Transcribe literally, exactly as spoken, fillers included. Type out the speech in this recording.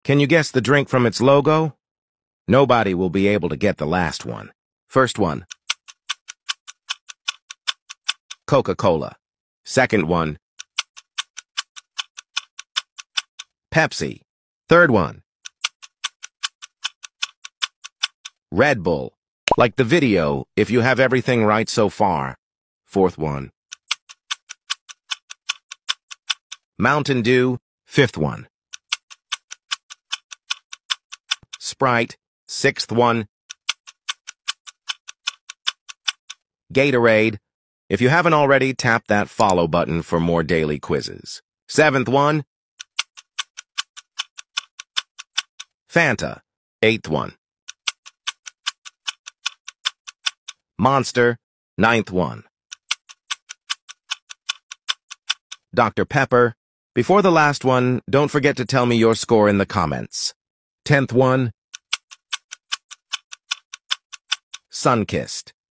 Can you guess the drink from its logo? Nobody will be able to get the last one. First one, Coca-Cola. Second one, Pepsi. Third one, Red Bull. Like the video, if you have everything right so far. Fourth one, Mountain Dew. Fifth one, Sprite. Sixth one, Gatorade. If you haven't already, tap that follow button for more daily quizzes. Seventh one, Fanta. Eighth one, Monster. Ninth one, Doctor Pepper. Before the last one, don't forget to tell me your score in the comments. Tenth one, Sunkist.